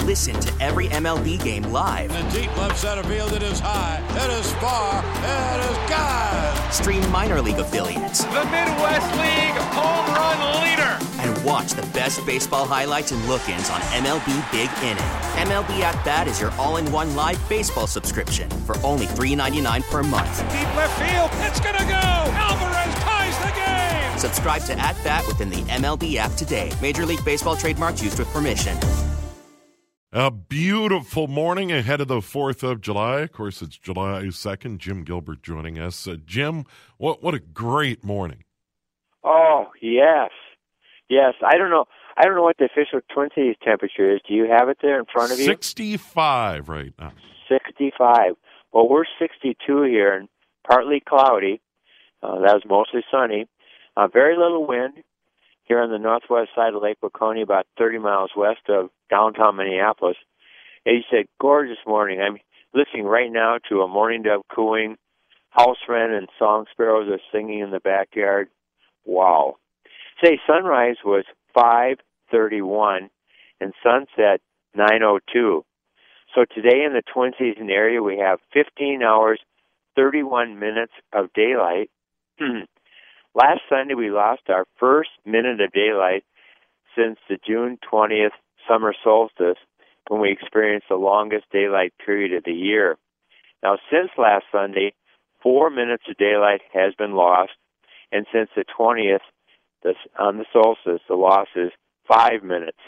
Listen to every MLB game live. In the deep left center field, it is high, it is far, it is gone. Stream minor league affiliates. The Midwest League home run leader. And watch the best baseball highlights and look-ins on MLB Big Inning. MLB At Bat is your all-in-one live baseball subscription for only $3.99 per month. Deep left field, it's gonna go. Alvarez ties the game. Subscribe to At Bat within the MLB app today. Major League Baseball trademarks used with permission. A beautiful morning ahead of the 4th of July. Of course, it's July 2nd. Jim Gilbert joining us. Jim, what a great morning. Oh, yes. Yes, I don't know what the official Twin Cities temperature is. Do you have it there in front of you? 65 right now. 65. Well, we're 62 here and partly cloudy. That was mostly sunny. Very little wind here on the northwest side of Lake Waconia, about 30 miles west of downtown Minneapolis. And he said, gorgeous morning. I'm listening right now to a mourning dove cooing, house wren and song sparrows are singing in the backyard. Wow. Say, sunrise was 5:31 and sunset 9:02. So today in the Twin Cities area, we have 15 hours, 31 minutes of daylight. Last Sunday, we lost our first minute of daylight since the June 20th summer solstice, when we experienced the longest daylight period of the year. Now, since last Sunday, 4 minutes of daylight has been lost, and since the 20th, on the solstice, the loss is 5 minutes.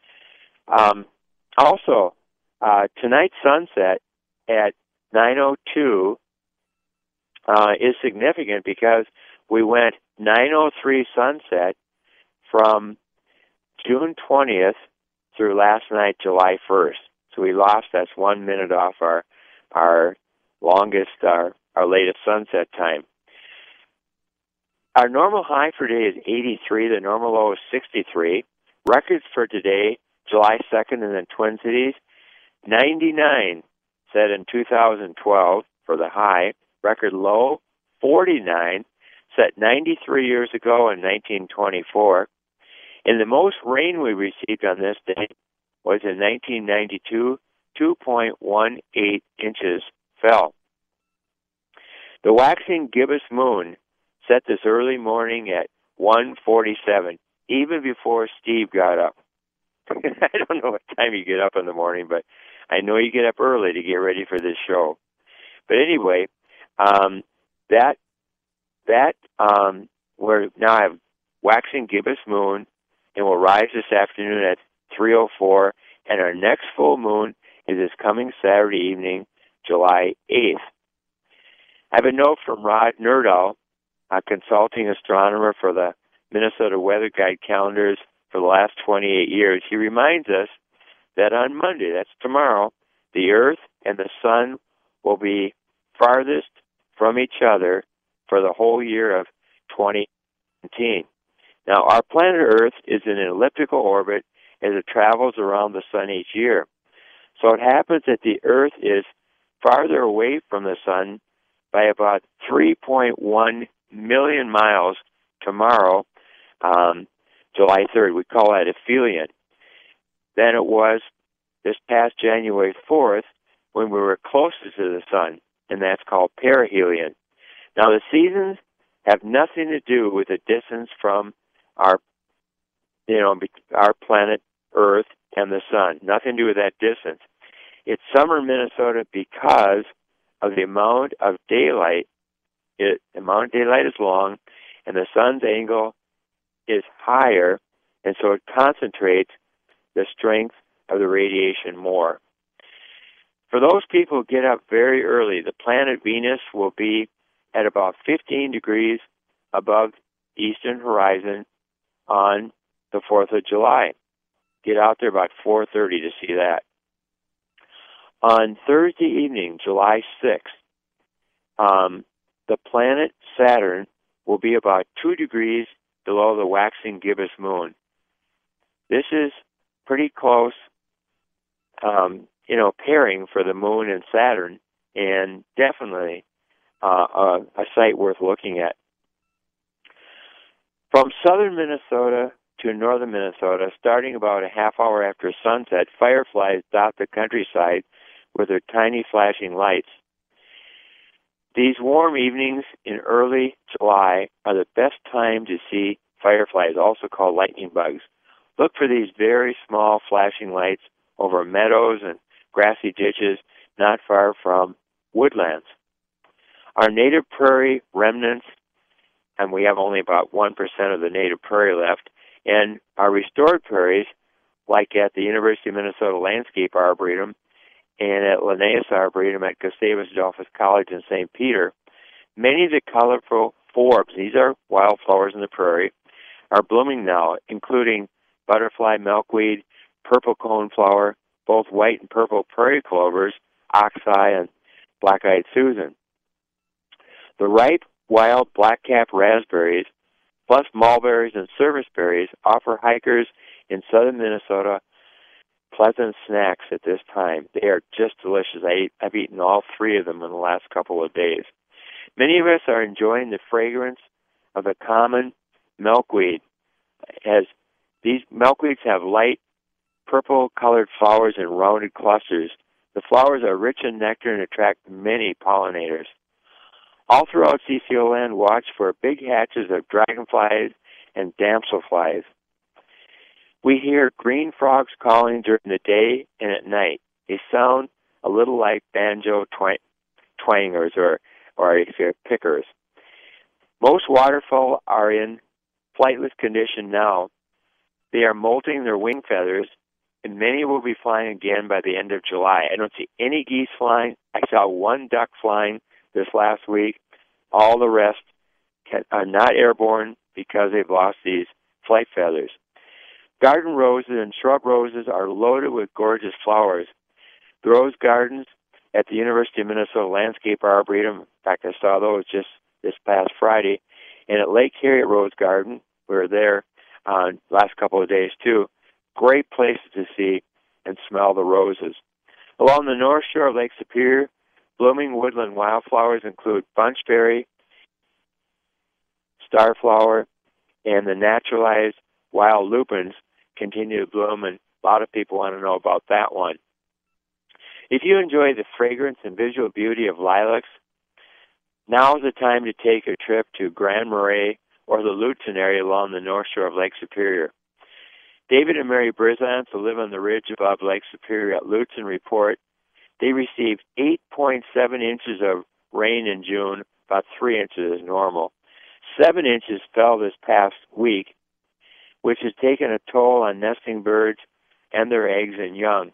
Also, tonight's sunset at 9:02 is significant because we went 9:03 sunset from June 20th through last night, July 1st. So we lost, that's 1 minute off our longest, our latest sunset time. Our normal high for today is 83. The normal low is 63. Records for today, July 2nd in the Twin Cities, 99 set in 2012 for the high. Record low, 49, set 93 years ago in 1924. And the most rain we received on this day was in 1992, 2.18 inches fell. The waxing gibbous moon set this early morning at 1:47, even before Steve got up. I don't know what time you get up in the morning, but I know you get up early to get ready for this show. But anyway, we're now have waxing gibbous moon, and will rise this afternoon at 3:04, and our next full moon is this coming Saturday evening, July 8th. I have a note from Rod Nerdahl, a consulting astronomer for the Minnesota Weather Guide calendars for the last 28 years. He reminds us that on Monday, that's tomorrow, the Earth and the Sun will be farthest from each other for the whole year of 2019. Now, our planet Earth is in an elliptical orbit as it travels around the Sun each year. So it happens that the Earth is farther away from the Sun by about 3.1 million miles tomorrow, July 3rd. We call that aphelion. Than it was this past January 4th when we were closest to the Sun, and that's called perihelion. Now, the seasons have nothing to do with the distance from our planet Earth and the Sun. Nothing to do with that distance. It's summer in Minnesota because of the amount of daylight. The amount of daylight is long, and the Sun's angle is higher, and so it concentrates the strength of the radiation more. For those people who get up very early, the planet Venus will be at about 15 degrees above the eastern horizon on the 4th of July. Get out there about 4:30 to see that. On Thursday evening, July 6th, the planet Saturn will be about 2 degrees below the waxing gibbous moon. This is pretty close, pairing for the moon and Saturn, and definitely a sight worth looking at. From southern Minnesota to northern Minnesota, starting about a half hour after sunset, fireflies dot the countryside with their tiny flashing lights. These warm evenings in early July are the best time to see fireflies, also called lightning bugs. Look for these very small flashing lights over meadows and grassy ditches not far from woodlands. Our native prairie remnants, and we have only about 1% of the native prairie left, and our restored prairies, like at the University of Minnesota Landscape Arboretum and at Linnaeus Arboretum at Gustavus Adolphus College in St. Peter, many of the colorful forbs, these are wildflowers in the prairie, are blooming now, including butterfly milkweed, purple coneflower, both white and purple prairie clovers, oxeye, and black-eyed Susan. The ripe, wild black-cap raspberries, plus mulberries and serviceberries, offer hikers in southern Minnesota pleasant snacks at this time. They are just delicious. I've eaten all three of them in the last couple of days. Many of us are enjoying the fragrance of the common milkweed, as these milkweeds have light purple-colored flowers in rounded clusters. The flowers are rich in nectar and attract many pollinators. All throughout CCO land, watch for big hatches of dragonflies and damselflies. We hear green frogs calling during the day and at night. They sound a little like banjo twangers or pickers. Most waterfowl are in flightless condition now. They are molting their wing feathers, and many will be flying again by the end of July. I don't see any geese flying. I saw one duck flying this last week. All the rest are not airborne because they've lost these flight feathers. Garden roses and shrub roses are loaded with gorgeous flowers. The rose gardens at the University of Minnesota Landscape Arboretum, in fact, I saw those just this past Friday, and at Lake Harriet Rose Garden, we were there last couple of days too. Great places to see and smell the roses. Along the north shore of Lake Superior, blooming woodland wildflowers include bunchberry, starflower, and the naturalized wild lupins continue to bloom, and a lot of people want to know about that one. If you enjoy the fragrance and visual beauty of lilacs, now is the time to take a trip to Grand Marais or the Lutsen area along the north shore of Lake Superior. David and Mary Brizant, who live on the ridge above Lake Superior at Lutsen, report they received 8.7 inches of rain in June, about 3 inches as normal. 7 inches fell this past week, which has taken a toll on nesting birds and their eggs and young,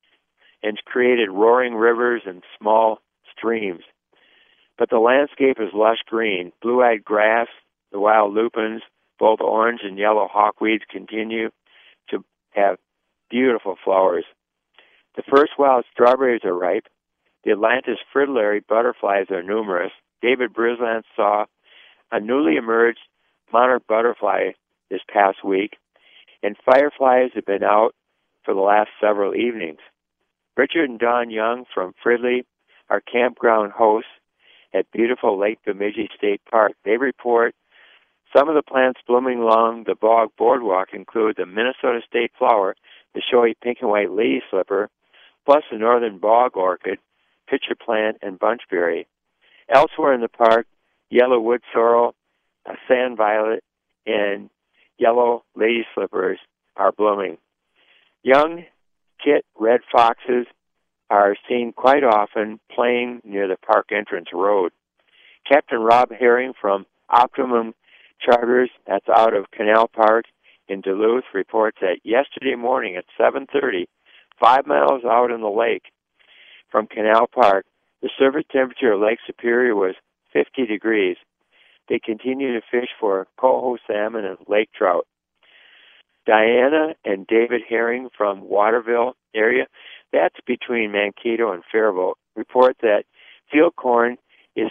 and created roaring rivers and small streams. But the landscape is lush green. Blue-eyed grass, the wild lupins, both orange and yellow hawkweeds continue to have beautiful flowers. The first wild strawberries are ripe. The Atlantis fritillary butterflies are numerous. David Brizant saw a newly emerged monarch butterfly this past week, and fireflies have been out for the last several evenings. Richard and Don Young from Fridley are campground hosts at beautiful Lake Bemidji State Park. They report some of the plants blooming along the bog boardwalk include the Minnesota state flower, the showy pink and white lady slipper, plus the northern bog orchid, pitcher plant, and bunchberry. Elsewhere in the park, yellow wood sorrel, sand violet, and yellow lady slippers are blooming. Young kit red foxes are seen quite often playing near the park entrance road. Captain Rob Herring from Optimum Charters, that's out of Canal Park in Duluth, reports that yesterday morning at 7:30, 5 miles out in the lake from Canal Park, the surface temperature of Lake Superior was 50 degrees. They continue to fish for coho salmon and lake trout. Diana and David Herring from Waterville area, that's between Mankato and Faribault, report that field corn is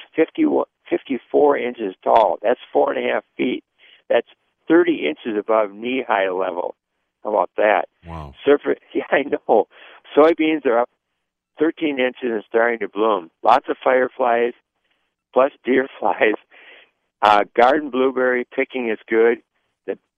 54 inches tall. That's 4.5 feet. That's 30 inches above knee-high level. How about that? Wow. Yeah, I know. Soybeans are up 13 inches and starting to bloom. Lots of fireflies, plus deer flies. Garden blueberry picking is good. The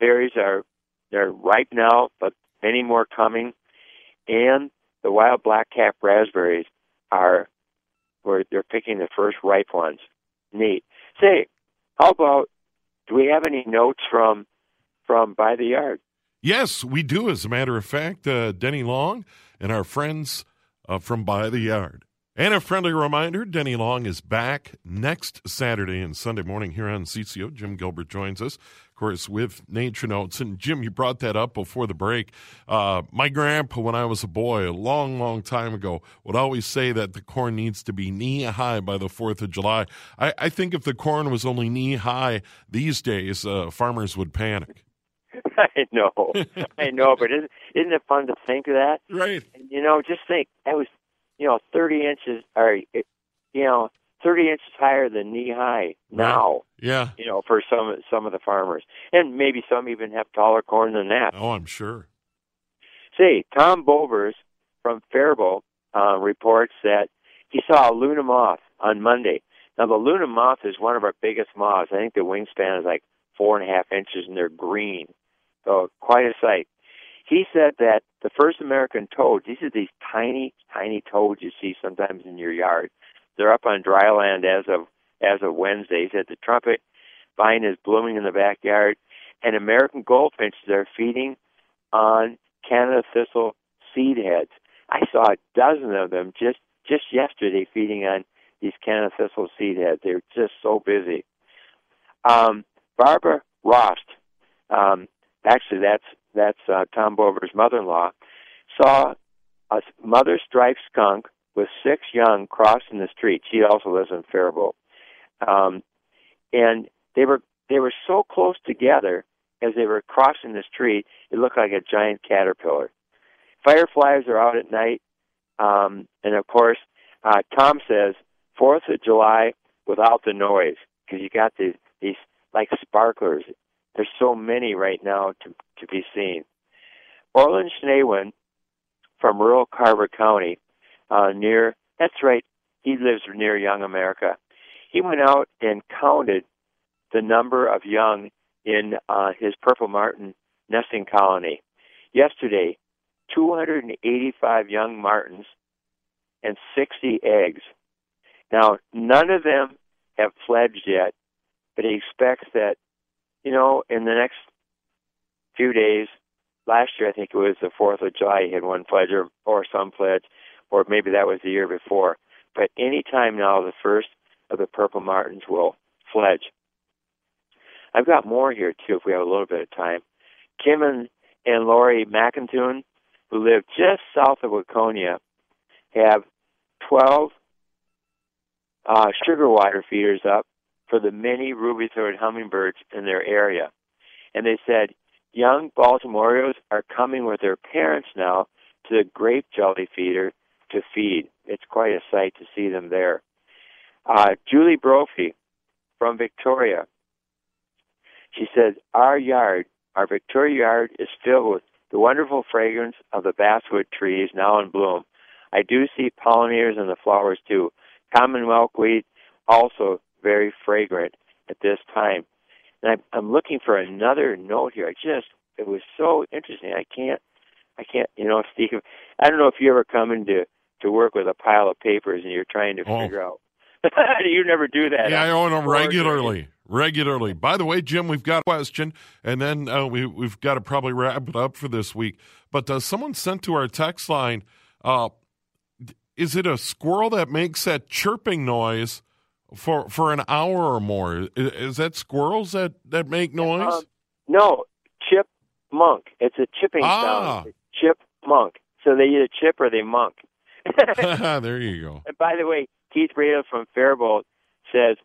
berries they're ripe now, but many more coming. And the wild blackcap raspberries they're picking the first ripe ones. Neat. Say, how about, do we have any notes from By the Yard? Yes, we do, as a matter of fact. Denny Long and our friends from By the Yard. And a friendly reminder, Denny Long is back next Saturday and Sunday morning here on CCO. Jim Gilbert joins us, of course, with Nature Notes. And, Jim, you brought that up before the break. My grandpa, when I was a boy, a long, long time ago, would always say that the corn needs to be knee-high by the 4th of July. I think if the corn was only knee-high these days, farmers would panic. I know, but isn't it fun to think of that? Right. And, just think, that was, 30 inches, or, 30 inches higher than knee-high now. Yeah. For some of the farmers. And maybe some even have taller corn than that. Oh, I'm sure. See, Tom Bovers from Faribault reports that he saw a Luna moth on Monday. Now, the Luna moth is one of our biggest moths. I think the wingspan is like 4.5 inches, and they're green. So quite a sight. He said that the first American toads, these are these tiny, tiny toads you see sometimes in your yard. They're up on dry land as of Wednesday. He said the trumpet vine is blooming in the backyard, and American goldfinches are feeding on Canada thistle seed heads. I saw a dozen of them just yesterday feeding on these Canada thistle seed heads. They're just so busy. Barbara Rost, actually that's Tom Bover's mother-in-law, saw a mother striped skunk with 6 young crossing the street. She also lives in Faribault. And they were so close together as they were crossing the street, it looked like a giant caterpillar. Fireflies are out at night. And of course, Tom says 4th of July without the noise, because you got these like sparklers. There's so many right now to be seen. Orland Schneewin from rural Carver County, that's right, he lives near Young America. He went out and counted the number of young in his purple martin nesting colony. Yesterday, 285 young martins and 60 eggs. Now, none of them have fledged yet, but he expects that, in the next few days, last year I think it was the 4th of July, he had one fledge or some fledge, or maybe that was the year before. But any time now, the first of the purple martins will fledge. I've got more here, too, if we have a little bit of time. Kim and Lori McIntoon, who live just south of Waconia, have 12 sugar water feeders up for the many ruby-throated hummingbirds in their area. And they said young Baltimoreos are coming with their parents now to the grape jelly feeder to feed. It's quite a sight to see them there. Julie Brophy from Victoria, she said, our Victoria yard is filled with the wonderful fragrance of the basswood trees now in bloom. I do see pollinators in the flowers too. Common milkweed, also very fragrant at this time. And I'm looking for another note here. It was so interesting. I can't, Steve, I don't know if you ever come into work with a pile of papers and you're trying to figure out. You never do that. Yeah, I own them regularly. By the way, Jim, we've got a question, and then we've got to probably wrap it up for this week. But someone sent to our text line, is it a squirrel that makes that chirping noise for an hour or more? Is that squirrels that make noise? No, chipmunk. It's a chipping sound. Chipmunk. So they either chip or they monk. There you go. And by the way, Keith Rado from Faribault says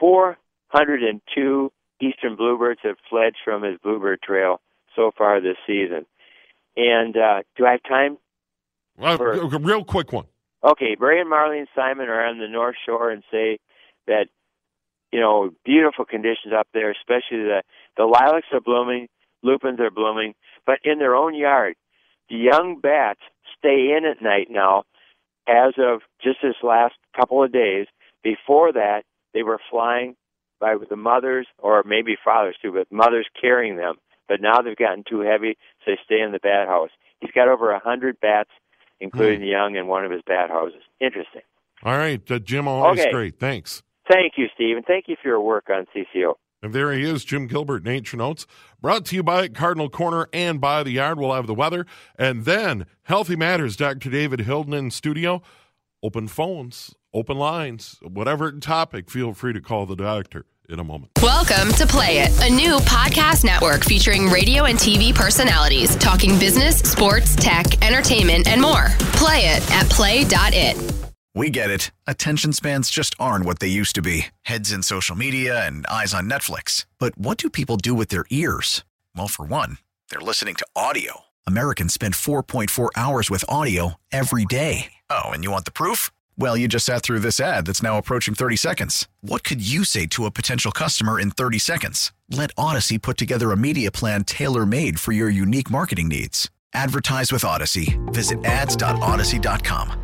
402 eastern bluebirds have fledged from his bluebird trail so far this season. And do I have time? Well, a real quick one. Okay, Ray and Marlene Simon are on the North Shore and say that, beautiful conditions up there, especially the lilacs are blooming, lupins are blooming, but in their own yard. The young bats stay in at night now as of just this last couple of days. Before that, they were flying by the mothers, or maybe fathers too, but mothers carrying them but now they've gotten too heavy, so they stay in the bat house. He's got over 100 bats, including the young, in one of his bat houses. Interesting. All right, Jim, always great. Thanks. Thank you, Steve, and thank you for your work on CCO. And there he is, Jim Gilbert, Nature Notes, brought to you by Cardinal Corner and by the Yard. We'll have the weather. And then Healthy Matters, Dr. David Hilden in studio. Open phones, open lines, whatever topic, feel free to call the doctor in a moment. Welcome to Play It, a new podcast network featuring radio and TV personalities talking business, sports, tech, entertainment, and more. Play it at play.it. We get it. Attention spans just aren't what they used to be. Heads in social media and eyes on Netflix. But what do people do with their ears? Well, for one, they're listening to audio. Americans spend 4.4 hours with audio every day. Oh, and you want the proof? Well, you just sat through this ad that's now approaching 30 seconds. What could you say to a potential customer in 30 seconds? Let Odyssey put together a media plan tailor-made for your unique marketing needs. Advertise with Odyssey. Visit ads.odyssey.com.